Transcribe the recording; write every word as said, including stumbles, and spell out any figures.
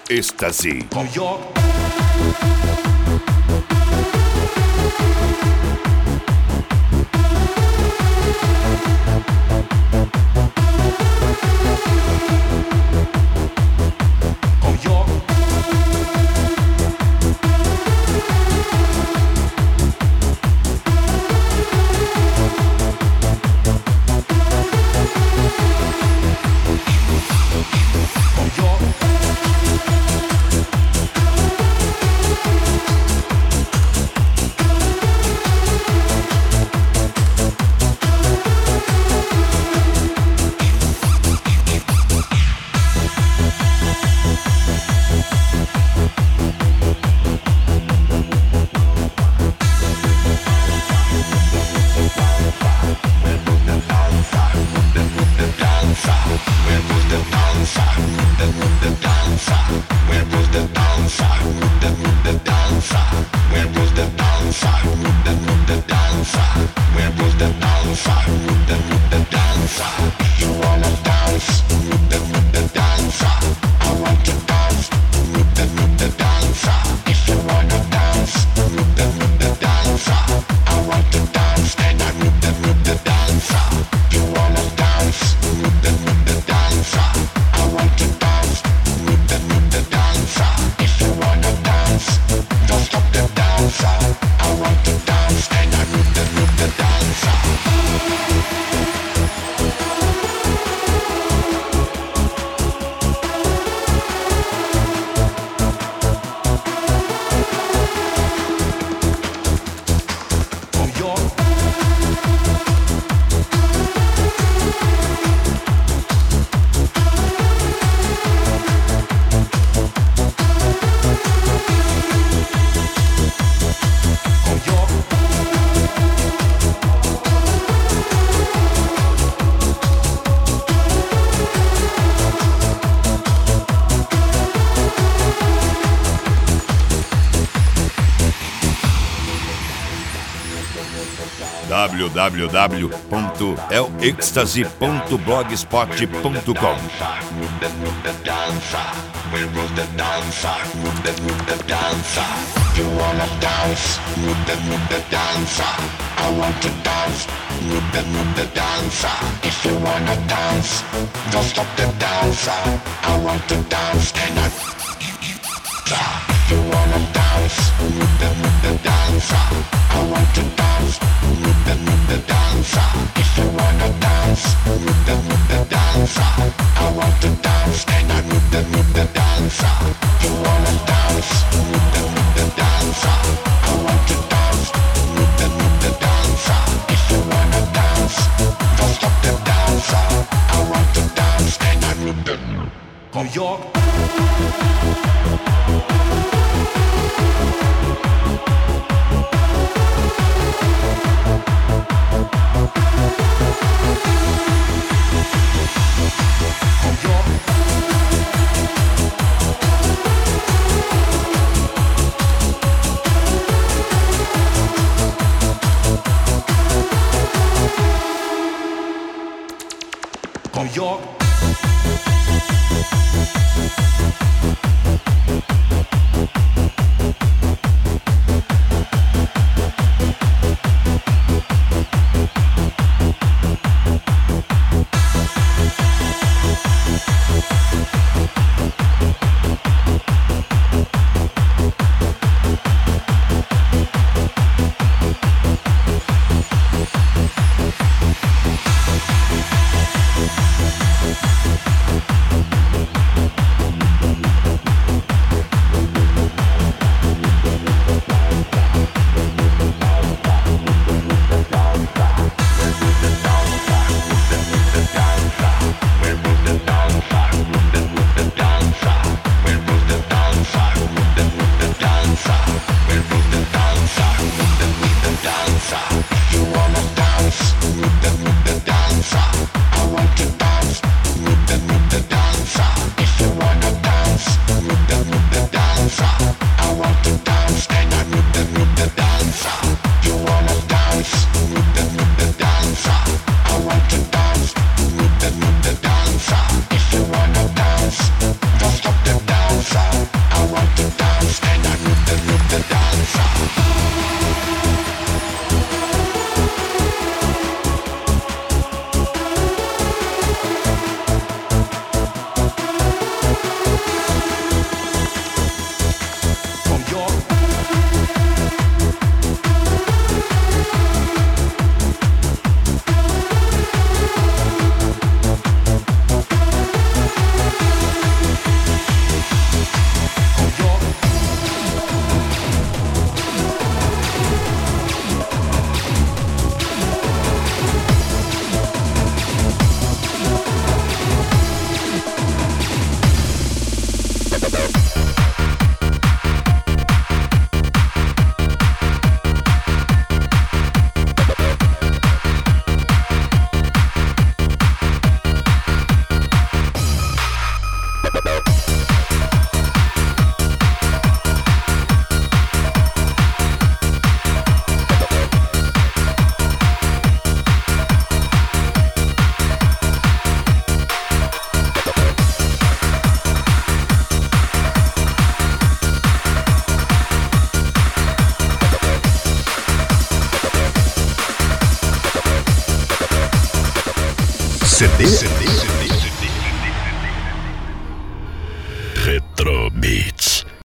Êxtase. New York. w w w ponto el êxtase ponto blogspot ponto com. You wanna dance with the with the dancer? I want to dance with the with the dancer. If you wanna dance, don't stop the dancer. I want to dance and I. If you wanna dance with the with the dancer, I want to dance with the with the dancer. If you wanna dance with the with the dancer, I want to dance and I with the with the dancer. If you wanna dance with the with the dancer, I want to dance with the with the dancer. If you wanna dance, don't stop the dancer. I want to dance and I with the New York. C D